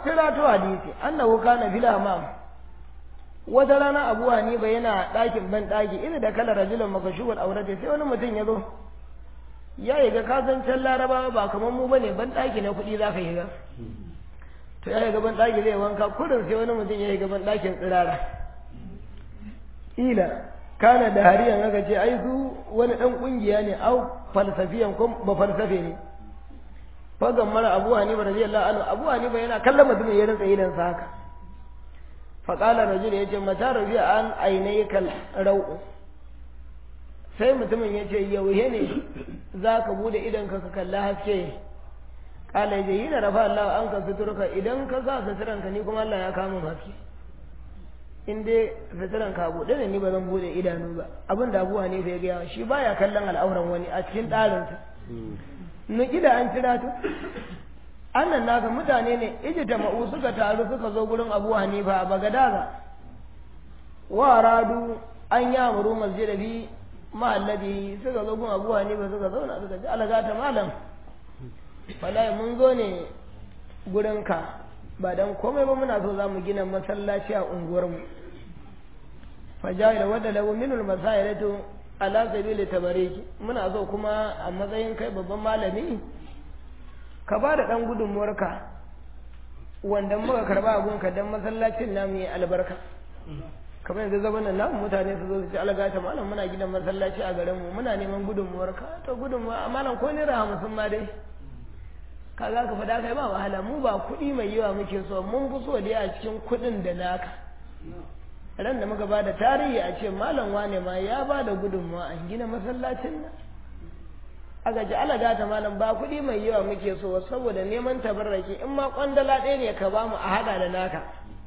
tirato hadisi annahu kana fil amam wata rana Abu Hanifa yana ɗakin ban ɗaki ina da kala rajulun makashubul aurati sai wani mutum ya zo ya yi ga kazancen larabawa ba kamar mu bane ban ɗaki na kuɗi za ka yi ga to ya yi gaban ɗaki zai wanka kurin sai wani mutum ya yi gaban ɗakin tsirara ila kana da hariyan aka ce ai su wani ɗan ƙungiya ne au falsafiyan ko ba falsafe ne fagan mara Abu Hanifa radiyallahu anhu Abu Hanifa yana kallon mutumin ya rinsa idan sa haka faƙalar rajul ya ce mata rabi an ainihin kal rau'u sai mutumin ya ce yauhe ne za ka bude idanka ka kalla haske ƙala ya yi na rafa Allah an ka suturka idan ka sa suturanka ni kuma Allah ya kama haske in dai suturanka buɗe ne ni ba zan bude idanu ba abin da abuwa ne ya gaya shi baya kallon al'auran wani a cikin ɗarinsa nuki da an cira to annan naka mutane ne ijita ma'u suka taru suka zo gurin Abu Hanifa a Bagadaza wa radu an yamuru masjida bi mahalladi suka zo gurin Abu Hanifa suka zauna suka ji alaga ta malam wallahi mun zo ne gurin ka ba dan komai ba muna so zamu gina masallaci a unguwar mu faja'ila wadda lahu minul masailatu ala sabili tabariki muna so kuma a matsayin kai babban malami ka ba da ɗan gudunmuwarka wanda muka karba abunka don masallacin namu yi albarka kamar yanzu zaman nan namu mutane su zo su ci algata malam muna gidan masallaci a garinmu muna neman gudunmuwarka to gudunmuwa malam ko naira 50 ma dai ka za ka faɗa kai ba wahala mu ba kuɗi mai yawa muke so mun fi so dai a cikin kuɗin da naka ran da muka ba da tarihi a ce malam wane ma ya ba da gudunmuwa an gina masallacin nan aka ji alaga ta malam ba kuɗi mai yawa muke so saboda neman tabarraki in ma kwandala ɗaya ne ka bamu a haɗa da naka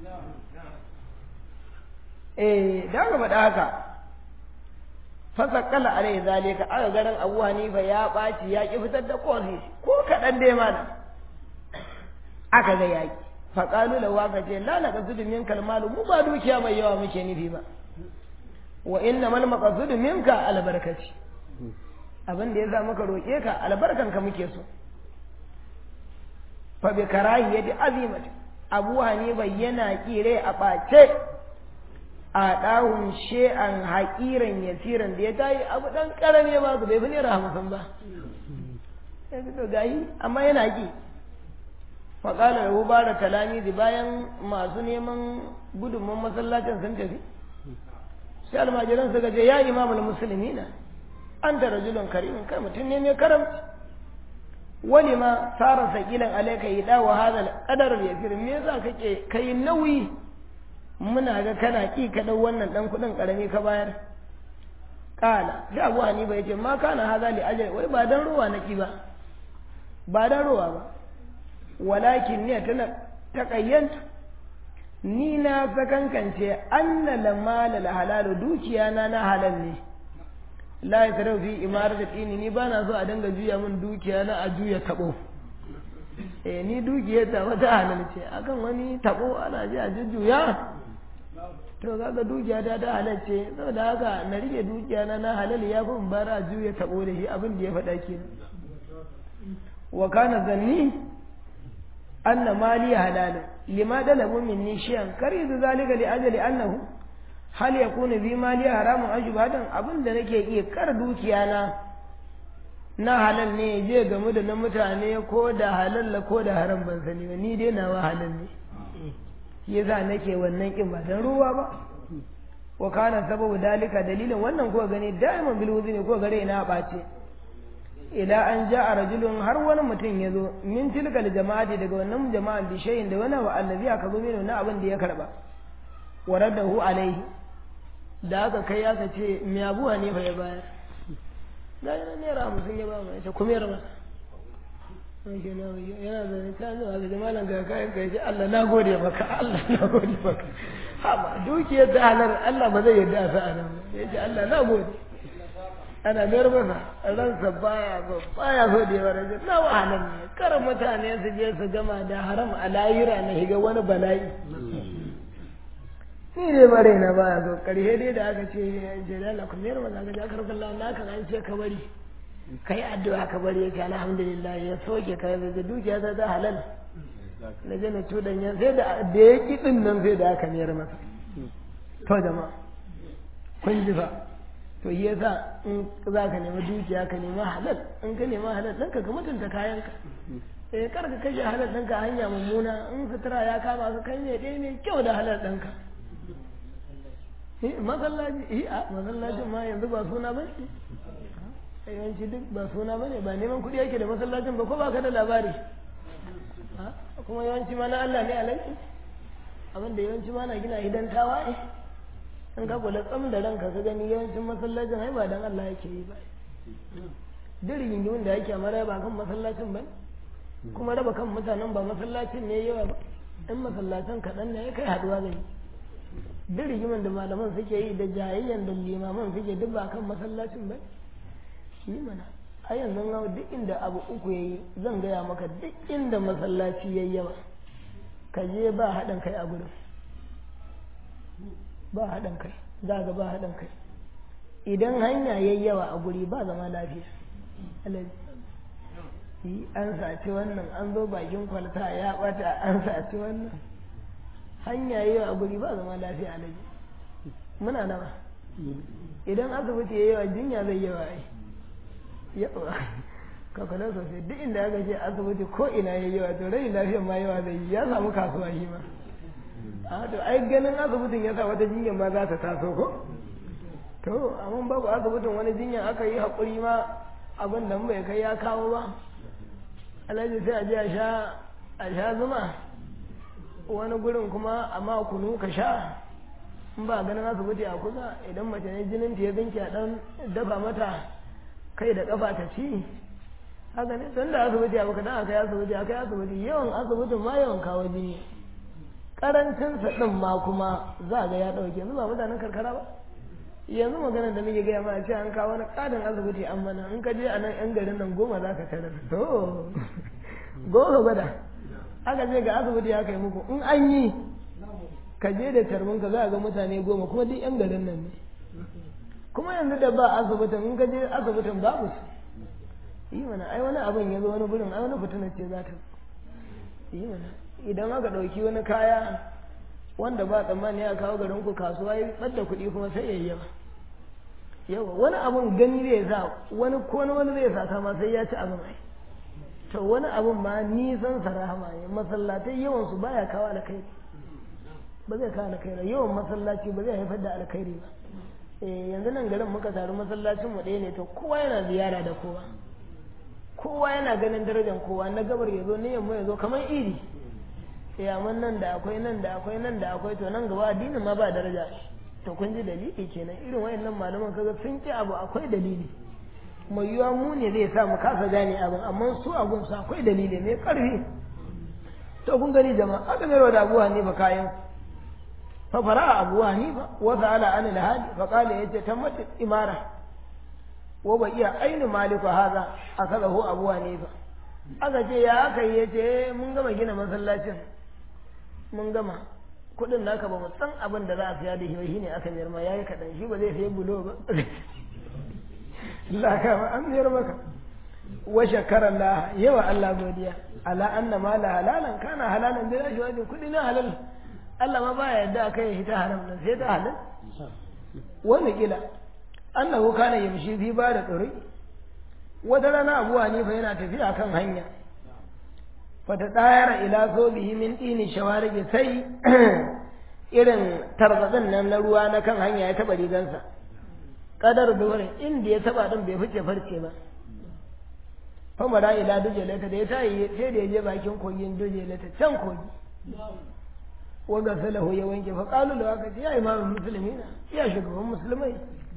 da ka faɗa haka fasakala alai zalika aka garin Abu Hanifa ya ɓaci ya ƙi fitar da kofi ko kaɗan dai malam aka ga yaƙi faƙalu da waka ce lalaka zudu min kalmalu mu ba dukiya mai yawa muke nufi ba wa inna mal maqsudu minka albarkaci abin da ya sa maka roƙe ka albarkanka muke so fa bi karahi yadi azimati Abu Hanifa yana kire a ɓace a ɗahun she'an haƙiran yasiran da ya tayi abu ɗan ƙarami ba su bai fi naira 50 ba ya fito gayi amma yana ƙi faƙala da ba da talamizi bayan masu neman gudunman masallacin sun tafi sai almajiran suka ce ya imamul musulmina an da rajulun karimin kai mutum ne mai karamci wani ma tsara sakilan alaika yi dawa hadal qadar yasir me yasa kake kai nauyi muna ga kana ki ka dau wannan dan kudin karami ka bayar kala sai Abu Hanifa yace ma kana hadha li ajri wai ba dan ruwa naki ba dan ruwa ba walakin ne tana taqayyanta ni na sakankance annal mal al halal dukiya na halal ne la ya tarau fi imaratu tini ni bana so a danga juya min dukiya na a juya tabo ni dukiya ta wata halal ce akan wani tabo ana ji a jujjuya to kaga dukiya ta halal ce saboda haka na rike dukiya na halal ya fi in bara a juya tabo da shi abin da ya faɗa kenan wa kana zanni anna mali halal lima dalabu minni shay'an karizu zalika li ajali annahu hal ya kuna bi mali haramun ajubadan abin da nake iya kar dukiya na halal ne je game da na mutane ko da halal ko da haram ban sani ba ni dai nawa halal ne yasa nake wannan kin ba dan ruwa ba wa kana sababu dalika dalilin wannan ko gani daiman bil wuzni ko gare ina bace ila an ja'a rajulun har wani mutum yazo min tilkal jama'ati daga wannan jama'an bi shay'in da wani wa allazi aka zo mino na abin da ya karba waradahu alaihi da aka kai aka ce me Abu Hanifa ya bayar da yana naira 50 ya ba mu yace kuma yarma yana da ta zo ga malam ga kayan kai ce Allah na gode maka Allah na gode maka haba dukiyar da halar Allah ba zai yarda sa anan yace Allah na gode ana mayar masa ransa baya so da yawa rajin na wahalar ne kar mutane su je su gama da haram a layira na higa wani bala'i ni dai bare na baya so karshe dai da aka ce jalala ku mayar masa ga jakar kallon naka an ce ka bari kai addu'a ka bari yake alhamdulillah ya soke kai da dukiya ta halal na je na cuɗanya sai da ya ƙi ɗin nan sai da aka mayar masa to jama'a kun ji fa to yi yasa in za ka nemi dukiya ka nemi halal in ka nemi halal ɗinka ka mutunta kayanka kar ka kashe halal ɗinka hanya mummuna in sutura ya kama ka kai ne ɗaya mai kyau da halal ɗinka masallaci masallacin ma yanzu ba suna ba ne yawanci duk ba suna ba ne ba neman kuɗi yake da masallacin ba ko ba ka da labari kuma yawanci ma na Allah ne alaiki abinda yawanci ma na gina idan tawaye in ka kula tsam da ranka ka gani yawancin masallacin ai ba dan Allah yake yi ba duk rigingimin da yake amara ba kan masallacin ba kuma raba kan mutanen ba masallacin ne yawa ba in masallacin kaɗan ne ya kai haduwa zai duk rigimin da malaman suke yi da jayayyan da limaman suke duk ba kan masallacin ba shi mana a yanzu duk inda abu uku ya yi zan gaya maka duk inda masallaci ya yawa ka je ba haɗin kai a gudun ba haɗin kai za ga ba haɗin kai idan hanya ya yawa a guri ba zama lafiya an saci wannan an zo bakin kwalta ya ɓata an saci wannan hanya ya yawa a guri ba zama lafiya alaji muna nawa idan asibiti ya yawa jinya zai yawa ai yawa kakwalar sosai duk inda aka ce asibiti ko ina ya yawa to rai lafiyar ma yawa zai yi ya samu kasuwa shi ma a to ai ganin asibitin ya sa wata jinyar ma za ta taso ko to amma babu asibitin wani jinyar aka yi haƙuri ma abin da bai kai ya kawo ba alhaji sai a je a sha zuma wani gurin kuma amma kunu ka sha in ba ganin asibiti a kusa idan mace ne jinin ta ya binki a dan dafa mata kai da kafa ta ci haka ne don da asibiti a baka dan aka yi asibiti yawan asibitin ma yawan kawo jini karancin sa din ma kuma za ga ya dauke yanzu ba mutanen karkara ba yanzu maganar da muke gaya ma a ce an kawo wani kadan asibiti an mana in ka je a nan yan garin nan 10 za ka tarar to goma gwada aka je ga asibiti ya kai muku in an yi ka je da tarbinka za a ga mutane 10 kuma duk yan garin nan ne kuma yanzu da ba asibitin in ka je asibitin babu su yi mana ai wani abin ya zo wani gurin ai wani fitina ce za ta yi mana idan aka ɗauki wani kaya wanda ba tsammani ya kawo garin ku kasuwa ya ɓadda kuɗi kuma sai ya yawa wani abin gani zai sa wani ko wani zai sa kama sai ya ci abin ai to wani abin ma nisan sarahama ne masallatai yawan su baya kawo alkhairi ba zai kawo alkhairi yawan masallaci ba zai haifar da alkhairi ba yanzu nan garin muka taru masallacin mu ɗaya ne to kowa yana ziyara da kowa yana ganin darajar kowa na gabar ya zo na yamma ya zo kamar iri amma nan da akwai to nan gaba addinin ma ba daraja to kun ji dalili kenan irin wayannan malaman kaga sun ki abu akwai dalili mai yiwa mu ne zai sa mu kasa gane abin amma su abun su akwai dalili mai karfi to kun gani jama'a aka mai da Abu Hanifa kayan fa fara Abu Hanifa wa sa'ala an al-hadi fa qala yace tammat imara wa ba iya ainu maliku haza akazahu Abu Hanifa aka ce ya aka yace mun gama gina masallacin mun gama kudin naka ba mu san abin da za a siya da shi ne aka mayar ma yayi kadan shi ba zai sayi bulo ba Allah ka ba an mayar maka wa shakara Allah yawa Allah godiya ala anna mala halalan kana halalan da shi wajin kudi na halal Allah ma baya yadda kai shi ta haram nan sai ta halal wani kila annahu kana yamshi fi ba da tsuri wata rana Abu Hanifa yana tafiya kan hanya fata tsayara ila sobihi min dini shawarigi sai irin tarzatsin nan na ruwa na kan hanya ya taba rigansa kadar dore inda ya taba din bai fice farce ba fa mara ila dujelata da ya tayi sai da ya je bakin kogin dujelata can kogi wanda salahu ya wanke fa qalu da waka ya imamul muslimina ya shugaban musulmai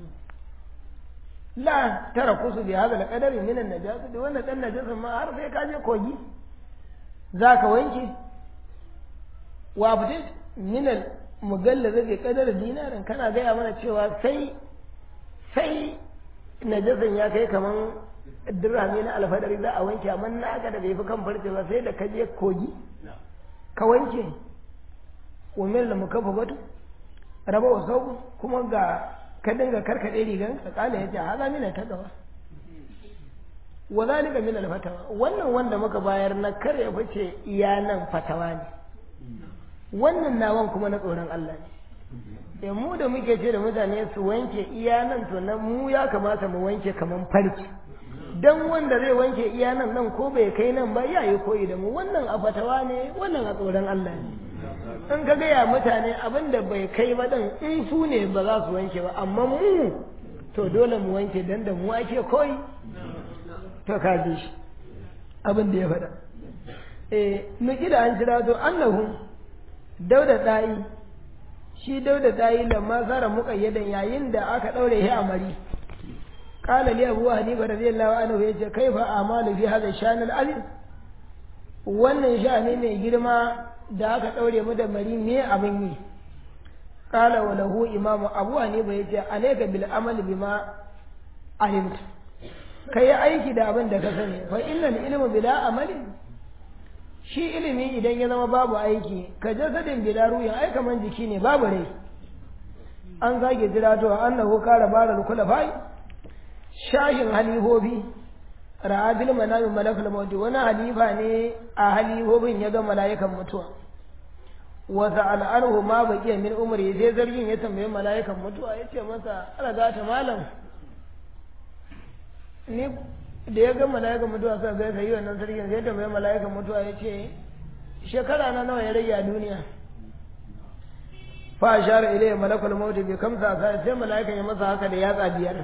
la tara kusu bi hada alqadari min an-najasa da wannan dan najasa ma har sai ka je kogi zaka wanke wa bude min al-mugallaza bi qadar dinarin kana gaya mana cewa sai najasan ya kai kaman dirhami na alfadari za a wanke amma naka da bai fi kan farce ba sai da ka je kogi ka wanke wa min al-mukaffafatu raba wa sau kuma ga ka dinga karkaɗe rigan ka kala yace haza mina ta gaba wa zalika min al-fatawa wannan wanda muka bayar na kar ya fice iya nan fatawa ne wannan nawan kuma na tsoron Allah ne mu da muke ce da mutane su wanke iya nan to na mu ya kamata mu wanke kaman farki dan wanda zai wanke iya nan ko bai kai nan ba yayi koyi da mu wannan a fatawa ne wannan a tsoron Allah ne in ka gaya mutane abinda bai kai ba dan in su ne ba za su wanke ba amma mu to dole mu wanke dan da mu ake koyi to ka ji shi abin da ya faɗa nuki da an jira to annahu dauda da'i shi dauda da'i lamma zara muqayyadan yayin da aka daure shi a mari qala li abu hanifa radiyallahu anhu yace kaifa amalu fi hadha shan al-azim wannan sha'ani mai girma da aka daure mu da mari me abin yi qala wa lahu imamu abu hanifa yace alayka bil amali bima alimta kai aiki da abin da ka sani fa innal ilmu bila amali shi ilimi idan ya zama babu aiki ka jasadin bila ruhin ai kaman jiki ne babu rai an zage jira to annahu kara baral kulafai shahin halihobi ra'abil manami malakul maut wani halifa ne a halihobin ya ga malaikan mutuwa wa sa'alahu ma baqiya min umri sai zargin ya tambaye malaikan mutuwa yace masa alaga ta malam ni da ya ga mala'ikan mutuwa suka ga sai wannan sarkin sai tambaye mala'ikan mutuwa yace shekara na nawa ya rage a duniya fa ashara ilayhi malakul maut bi kamsa sai mala'ikan ya masa haka da yatsa biyar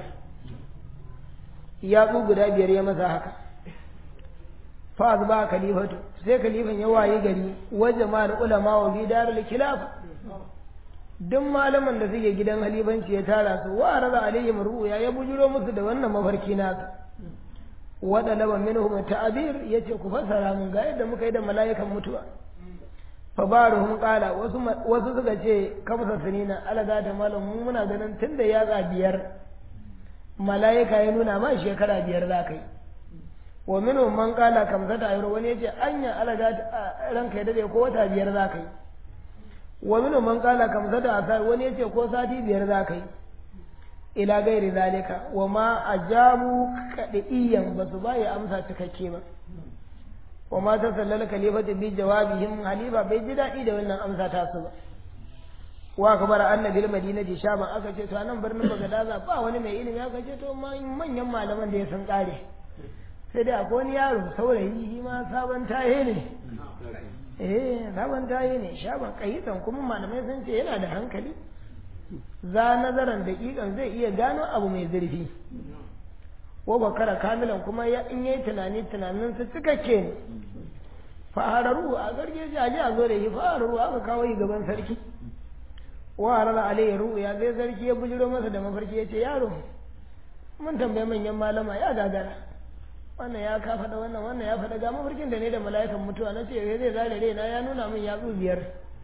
yatsu guda biyar ya masa haka fa azba khalifatu sai khalifan ya wayi gari wa jama'ar ulama wa bi darul khilaf duk malaman da suke gidan halifanci ya tara su wa raza alaihim ru'ya ya bujuro musu da wannan mafarki nasu wada laba minhum ta'bir yace ku fasara mun ga yadda muka yi da mala'ikan mutuwa fa baruhum qala wasu suka ce kamsa sunina alaga da malamu muna ganin tunda ya ga biyar mala'ika ya nuna ma shekara biyar zakai wa minhum man qala kamsata ayro wani yace anya alaga ranka ya dade ko wata biyar zakai wa minhum man qala kamsata asar wani yace ko sati biyar zakai ila gairi zalika wa ma ajabu kadiyan basu bai amsa cikakke ba wa ma tasallala kalifatu bi jawabihim halifa bai ji dadi da wannan amsa ta su ba wa kabar annabi madinati shaban aka ce to anan birnin bagadaza ba wani mai ilimi aka ce to manyan malaman da ya san kare sai dai akwai wani yaro saurayi shi ma sabon taye ne sabon taye ne shaban kayyitan kuma malamai sun ce yana da hankali za nazaran daƙiƙan zai iya gano abu mai zurfi wa bakara kamilan kuma in yayi tunanin su cikakke ne fahararu a gargeji aje a zo da shi fahararu aka kawo yi gaban sarki wa harara alayhi ru'ya zai sarki ya bujiro masa da mafarki ya ce yaro mun tambaye manyan malama ya gagara wannan ya ka faɗa wannan ya faɗa ga mafarkin da ne da mala'ikan mutuwa na ce zai zare raina ya nuna min yatsu biyar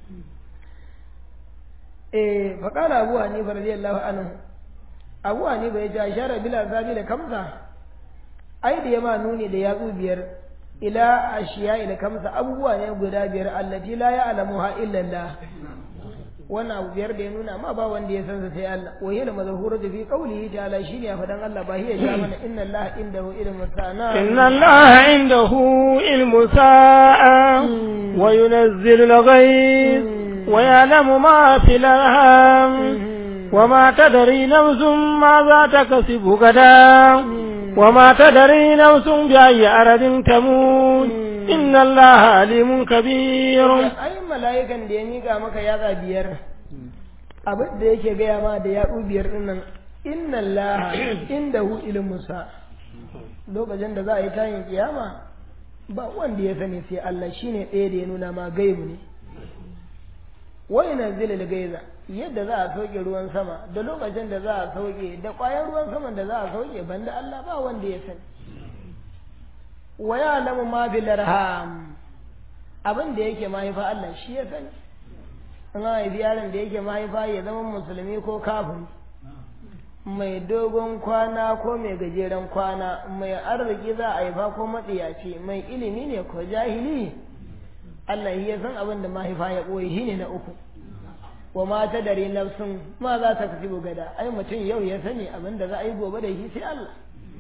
faƙala abu hanifa radiyallahu anhu abu hanifa ya ce ashara bila zabi da kamsa ai da yama nuni da yatsu biyar ila ashiya ila kamsa abubuwa ne guda biyar allati la ya'lamuha illa Allah wannan abu biyar da ya nuna ma ba wanda ya san sa sai Allah wa hiya mazhuratu fi qawlihi ta'ala shine ya fadan Allah ba hiya ja mana inna Allah indahu ilmu sa'a inna Allah indahu ilmu sa'a wa yunazzilu al-ghayth ويعلم ما في الأرحام وما تدري نفس ماذا تكسب غدا وما تدري نفس بأي أرض تموت إن الله عليم كبير أي ملائكة ديني كامك يا غبير abin da yake gaya ma da ya biyar dinnan inna Allah indahu ilmu sa lokacin da za a yi tayin kiyama ba wanda ya sani sai Allah shine ɗaya da ya nuna ma gaibu ne wai na zila da gaiza yadda za a sauke ruwan sama da lokacin da za a sauke da ƙwayar ruwan saman da za a sauke banda Allah ba wanda ya sani wa ya lamu ma bil arham abin da yake mahaifa Allah shi ya sani an haifi yaron da yake mahaifa ya zama musulmi ko kafin mai dogon kwana ko mai gajeren kwana mai arziki za a haifa ko matsiyaci mai ilimi ne ko jahili Allah ya san abin da mahaifa ya ɓoye shi ne na uku wa ma ta dare nafsun ma za ta kasi gada ai mutum yau ya sani abin da za a yi gobe da shi sai Allah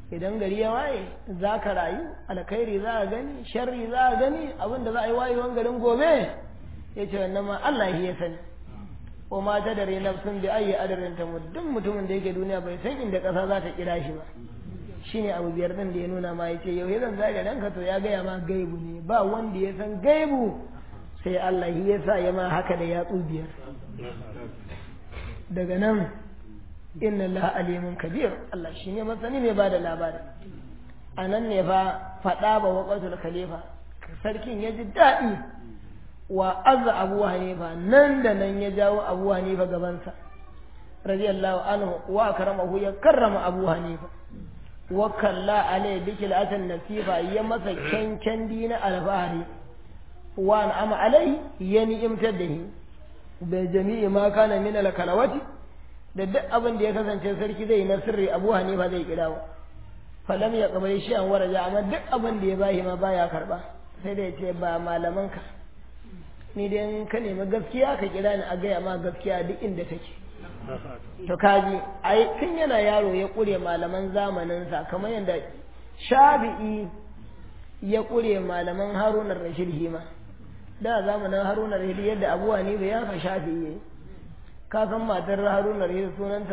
idan gari ya waye za ka rayu alkhairi za a gani sharri za a gani abinda za a yi wayewan garin gobe ya ce wannan ma Allah ya sani ko ma ta dare nafsun bi ayi adarin ta duk mutumin da yake duniya bai san inda ƙasa za ta kira shi ba shine abu biyar din da ya nuna ma yace yau zan zage ranka to ya gaya ma gaibu ne ba wanda ya san gaibu sai Allah ya sa ya ma haka da yatsu biyar daga nan inna Allah alimun kabir Allah shine masani mai bada labari anan ne fa fada ba waqatul khalifa sarkin ya ji daɗi wa azza abu hanifa nan da nan ya jawo abu hanifa gabansa radiyallahu anhu wa karamahu ya karrama abu hanifa wa kalla alai bikil atan nasifa ya masa cancan dina alfahari wa an'ama alai ya ni'imtar da shi da jami'i ma kana min al-kalawati da duk abin da ya kasance sarki zai na sirri abu hanifa zai kirawo falam ya kabari shi an waraja amma duk abin da ya bashi ma baya karba sai da ya ce ba malamanka ni dai ka nemi gaskiya ka kira ni a gaya ma gaskiya duk inda take to kaji ai tun yana yaro ya kure malaman zamaninsa kamar yadda shafi'i ya kure malaman harunar rashid hima da zamanin harunar rashid yadda abu hanifa ya fa shafi'i ka san matar harunar rashid sunanta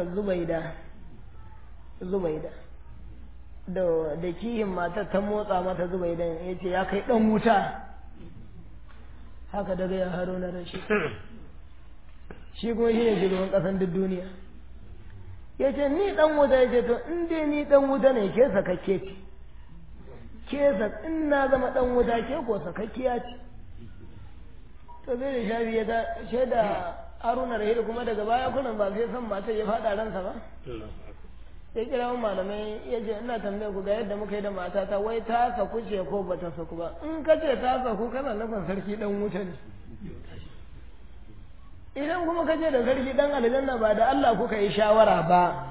zubaida da kihin matar ta motsa mata zubaida ya ce ya kai dan wuta haka daga ya haruna rashid shi kuma shi ne shugaban kasan duk duniya ya ce ni dan wuta ya ce to in dai ni dan wuta ne ke sakakke ce in na zama dan wuta ke ko sakakkiya ce to zai da shafi ya da shaida haruna rashid kuma daga baya kunan ba sai san matar ya faɗa ransa ba ya kira wani malamai ya ce ina tambaye ku ga yadda muka yi da matata wai ta saku ce ko ba ta saku ba in ka ce ta saku kana nufin sarki dan wuta ne idan kuma ka ce da sarki dan aljanna ba da Allah kuka yi shawara ba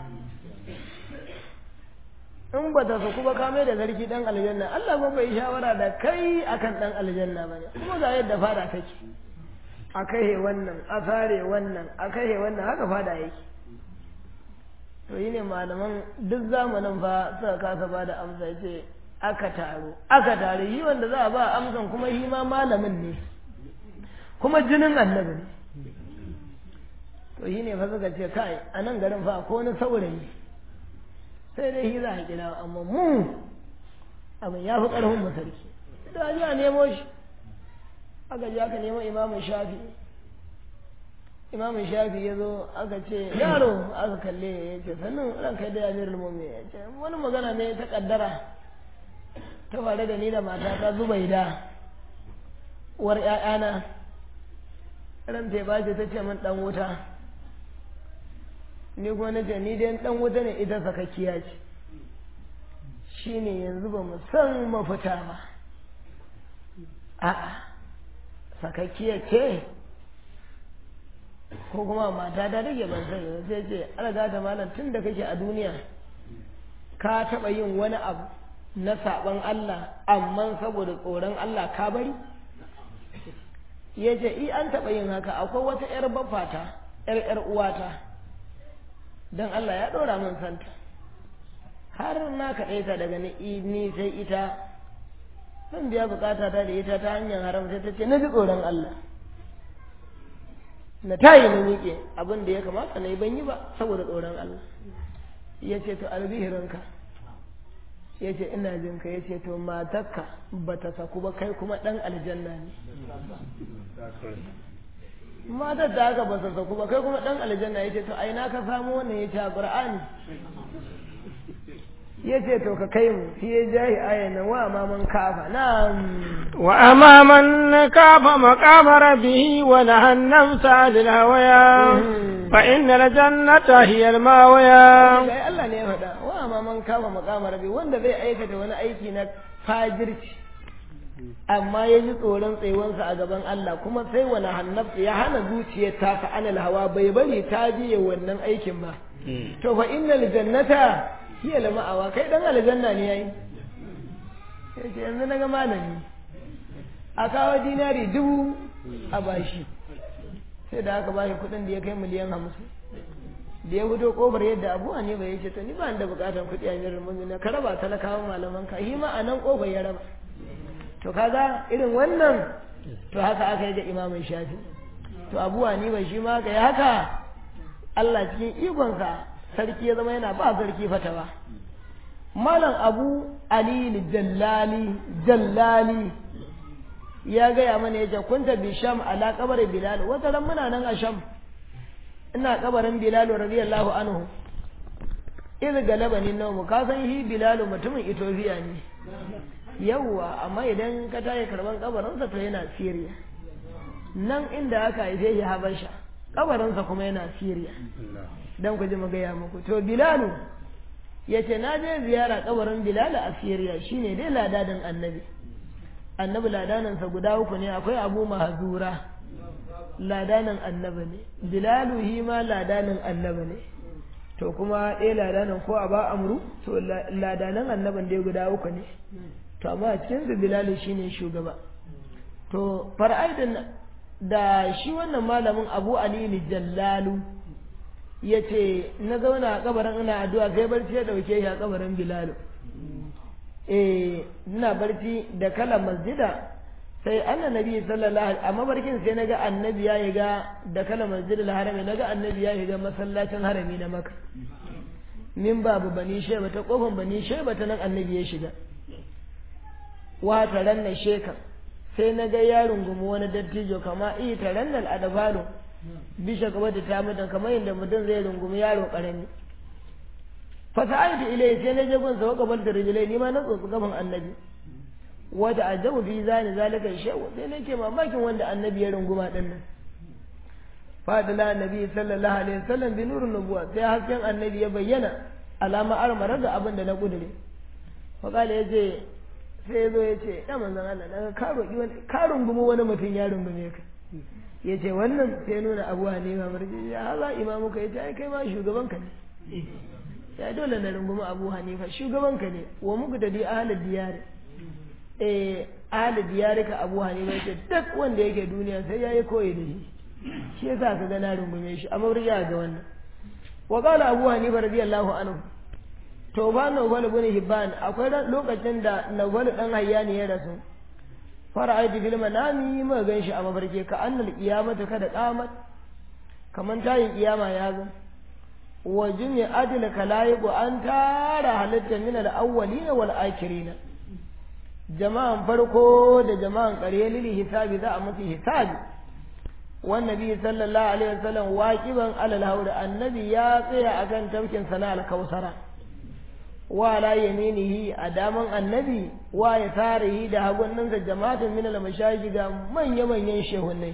in ba ta saku ba ka mai da sarki dan aljanna Allah ba bai shawara da kai akan dan aljanna ba ne kuma ga yadda fada take a kai wannan a sare wannan a kai wannan haka fada yake to yi ne malaman duk zamanin fa suka kasa ba da amsa ce aka taru yi wanda za a ba amsan kuma yi ma malamin ne kuma jinin annabi ne to yi ne fa suka ce kai a nan garin fa ko wani saurayi sai dai shi za a kira amma mu abin ya fi ƙarfin mu sarki da ji a nemo shi aka ji aka nemo imamun shafi ya zo aka ce yaro aka kalle ya ce sannan ranka da yamirul mu'minin ya ce wani magana ne ta kaddara ta faru da ni da mata ta Zubaida uwar ƴaƴana ran ta bace ta ce min dan wuta ni kuma nace ni dai dan wuta ne ita sakakkiya ce shine yanzu ba mu san mafita ba a'a sakakkiya ce ko kuma mata ta rage ban sani sai ce alaga ta malam tun da kake a duniya ka taɓa yin wani abu na saɓon Allah amma saboda tsoron Allah ka bari ya ce an taɓa yin haka akwai wata 'yar baffata 'yar uwata don Allah ya ɗora min santa har na kaɗai ta daga ni sai ita zan biya bukata ta da ita ta hanyar haram sai ta ce na ji tsoron Allah na tayi na miƙe abin da ya kamata na yi ban yi ba saboda tsoron Allah ya ce to albihirinka ya ce ina jinka ya ce to matarka ba ta saku ba kai kuma ɗan aljanna ne matar ta haka ba ta saku ba kai kuma ɗan aljanna ya ce to aina ka samu wannan ya ce a ƙur'ani ya ce to ka kai mu shi ya jahi ayana wa amaman kafa na'am wa amaman kafa maqama rabbihi wa nahan nafsa lil hawaya fa innal jannata hiya al mawaya sai Allah ne ya faɗa wa amaman kafa maqama rabbi wanda zai aikata wani aiki na fajirci amma ya ji tsoron tsayuwansa a gaban Allah kuma sai wani hannafsa ya hana zuciyar ta ka anal hawa bai bari ta biye wannan aikin ba to fa innal jannata hiya lama'awa kai dan aljanna ne yayi yace yanzu naga malami a kawo dinari 1000 a bashi sai da aka bashi kudin da ya kai miliyan 50 da ya fito kofar yadda Abu Hanifa ya ce to ni ba da bukatar kuɗi a mirin mu'minin ka raba talakawan malaman ka yi ma a nan kofar ya raba to kaga irin wannan to haka aka yi da imamin Shafi to Abu Hanifa shi ma ka yi haka Allah cikin ikonsa sarki ya zama yana ba sarki fatawa malam Abu Ali Jallali ya gaya mana ya ce kunta bi Sham ala kabarin Bilal wata ran muna nan a Sham ina kabarin Bilal radiyallahu anhu idh galabani nawmu ka san shi Bilal mutumin Ethiopia ne yawa amma idan ka tayi karban kabarinsa to yana Syria nan inda aka haife shi Habasha kabarinsa kuma yana Syria dan ku ji magaya muku to Bilal yace na je ziyara kabarin Bilal a Syria shine dai ladanin annabi ladanansa guda uku ne akwai Abu Mahzura ladanin annabi ne Bilal hi ma ladanin annabi ne to kuma ɗaya ladanin ko Aba Amru to ladanan annabin dai guda uku ne to amma a cikin su Bilal shine shugaba to far'aidin da shi wannan malamin Abu Ali Jallalu yace na zauna a kabarin ina addu'a sai barci ya dauke shi a kabarin Bilal ina barci da kalan masjida sai annabi sallallahu alaihi amma barkin sai naga annabi ya yiga da kalan masjidil harami naga annabi ya yiga masallacin harami na Makka min babu bani shayba ta kofan bani shayba ta nan annabi ya shiga wa taran na sheka sai naga ya rungumi wani dattijo kama taran nan adabalu bisha gaba da ta mutan kamar yadda mutum zai rungumi yaro karami fasa'aitu ilai sai na je gunsa wa qabal da rijlai ni ma na tsotsi gaban annabi wata ajabu fi zalika shay'u sai nake mamakin wanda annabi ya runguma din nan fadala annabi sallallahu alaihi wasallam bi nurun nubuwa sai hasken annabi ya bayyana alama armara ga abin da na kudure fa kale yace sai yazo yace ya manzon Allah daga ka roki wani ka rungumi wani mutum ya rungume ka yace wannan sai nuna Abu Hanifa marji ya haza imamuka yace ai kai ma shugaban ka ne ya dole na rungumi Abu Hanifa shugaban ka ne wa muku da ahlul diyar ahlul diyar ka Abu Hanifa yace duk wanda yake duniya sai yayi koyi da shi yasa ka ga na rungume shi amma riya ga wannan wa qala Abu Hanifa radiyallahu anhu to ba Nawfal ibn Hibban akwai lokacin da Nawfal dan Hayyani ya rasu fara'aiti fil manami ma gan shi a mafarki ka annal qiyamata kada qamat kaman tayin kiyama ya zo wa jumi'atil khalaiq an tara halitta min al-awwalin wal akhirin jama'an farko da jama'an ƙarye lili hisabi za a musu hisabi wan nabi sallallahu alaihi wasallam waqiban alal hawd annabi ya tsaya akan tafkin sana al-kausara wa la yaminihi adaman annabi wa ya tarihi da hagunninsa jama'atun min al-mashayikh ga manya-manyan shehunai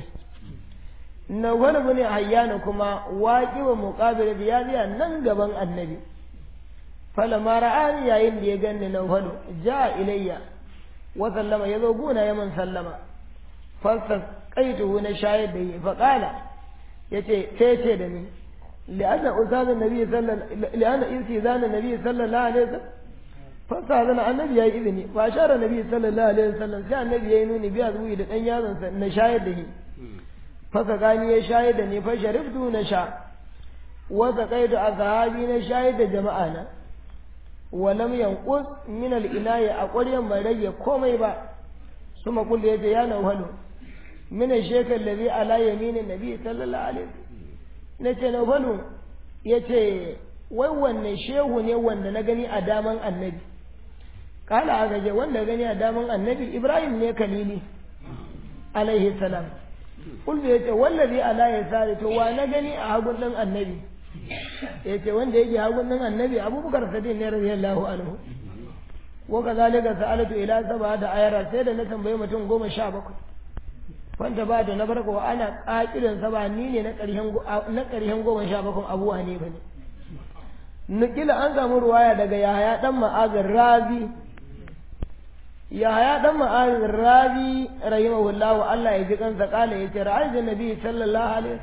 na wani bane hayyana kuma waƙi wa muƙabil biya nan gaban annabi falama ra'ani yayin da ya ganni na wani ja ilayya wa sallama yazo guna yaman sallama fasa qaituhu na shayar da yi fa qala yace sai ce da ni li'anna uzana nabi sallallahu li'anna istizana nabi sallallahu alaihi wasallam fasa zana annabi yayi izini fa shara nabi sallallahu alaihi wasallam sai annabi yayi nuni biya zuwi da dan yazon sa na shayar da shi fasa gani ya shayar da ni fa shariftu na sha wa zaqaitu azhabi na shayar da jama'a na wa lam yanqus min al-ilahi a ƙwaryan bai rage komai ba kuma kullu yace ya nawhalu min ash-shaykh alladhi ala yamin nabi sallallahu alaihi nace nawhalu yace wai wanne shehu ne wanda na gani a daman annabi kala aka je wanda gani a daman annabi Ibrahim ne kalili alaihi salam kullu yace wallazi ala yasari to wa na gani a hagun dan annabi yace wanda yake hagun dan annabi Abubakar Sadiq ne radiyallahu anhu wa kazalika sa'alatu ila saba da ayara sai da na tambaye mutum 17 wanda ba da na barko ana kakirin saba ni ne na ƙarshen 17 Abu Hanifa ne nukila an samu ruwaya daga Yahaya dan Ma'azir Razi Yahaya dan Ma'azir Razi rahimahullahu Allah ya ji kansa kala yace ra'aytu nabi sallallahu alaihi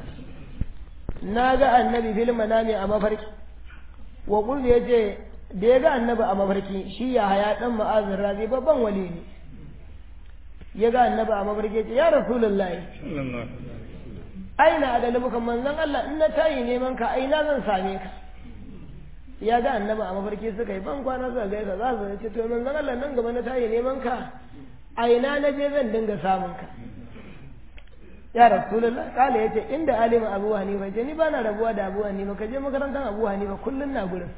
naga annabi fil manami a mafarki wa qul yace da ya ga annabi a mafarki shi Yahaya dan Ma'azir Razi babban wali ne ya ga annabi a mafarki yace ya rasulullahi aina adalabuka manzon Allah in na tayi neman ka aina zan same ka ya ga annabi a mafarki suka yi ban kwana suka gaisa za su ce to manzon Allah nan gaba na tayi neman ka aina na je zan dinga samun ka ya rasulullah kala yace inda alima abu hanifa ce ni bana rabuwa da abu hanifa ka je makarantar abu hanifa kullun na gurin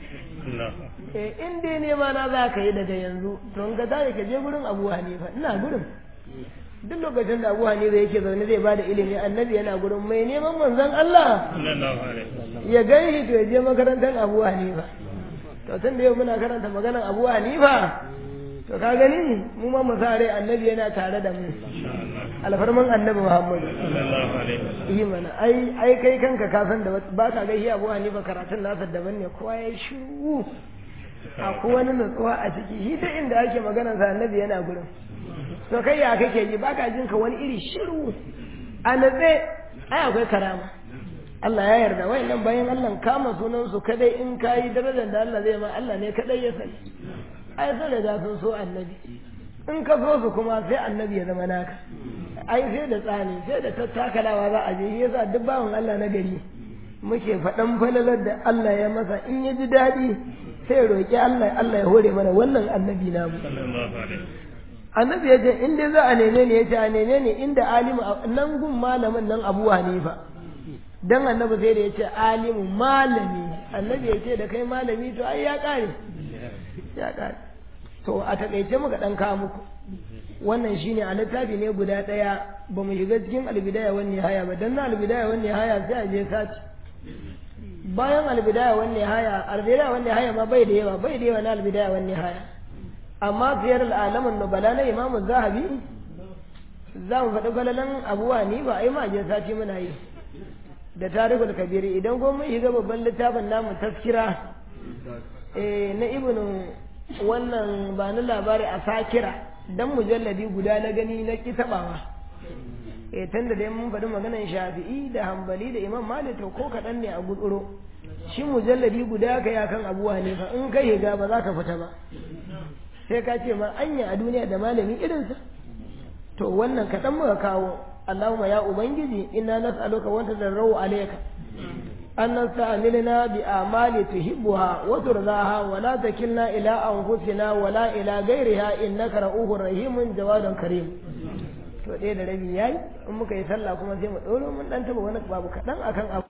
in dai nema na za ka yi daga yanzu to in ka tayi ka je gurin abu hanifa ina gurin duk lokacin da abu hanifa yake zaune zai bada ilimi annabi yana gurin mai neman manzon Allah ya gani to ya je makarantar abu hanifa to tun da yau muna karanta maganar abu hanifa to ka gani mu ma mu sare annabi yana tare da mu alfarman annabi Muhammad sallallahu alaihi mana ai kai kanka ka san da ba ka ga Abu Hanifa karatun nasa daban ne kowa ya shiru akwai wani nutsuwa a ciki shi da inda ake maganar sa annabi yana gurin to kai ya kake ji baka jin ka wani iri shiru a natse ai akwai karama Allah ya yarda wayannan bayan Allah kama sunan su kadai in kai darajar da Allah zai ma Allah ne kadai ya sani ai sai da sun so annabi in ka so su kuma sai annabi ya zama naka ai sai da tsani sai da tattakalawa za a je yasa duk bawon Allah na gari muke faɗan falalar da Allah ya masa in ya ji daɗi sai roƙi Allah Allah ya hore mana wannan annabi namu annabi ya ce in dai za a nene ne ya ce a nene ne inda alimu nan gun malamin nan Abu Hanifa dan annabi sai da ya ce alimu malami annabi ya ce da kai malami to ai ya ƙare ya ƙare to a takaice muka dan kawo muku wannan shine a littafi ne guda daya ba mu shiga cikin albidaya wan nihaya ba dan na albidaya wan nihaya sai a je sati bayan albidaya wan nihaya ma bai da yawa na albidaya wan nihaya amma fiyar al'alamin nubala na imamu zahabi za mu faɗi falalan abuwa ni ba ai ma je sati muna yi da tarihul kabiri idan ko mun shiga babban littafin namu tafkira na ibnu wannan ba na labari a sakira dan mujalladi guda na gani na ki tabawa tunda dai mun faɗi maganar Shafi'i da Hanbali da Imam Malik to ko kaɗan ne a guduro shi mujalladi guda kai akan Abu Hanifa in kai ga ba za ka fita ba sai ka ce ma anya a duniya da malami irinsa to wannan kaɗan muka kawo Allahumma ya ubangiji inna nas'aluka wa tadarru alayka أن نستعملنا بأعمال تحبها وترضاها ولا تكلنا إلى أنفسنا ولا إلى غيرها إنك رؤوف رحيم جواد كريم to dai da rabi yayi in muka yi sallah kuma sai mu dole mun dan taba wani babu kadan akan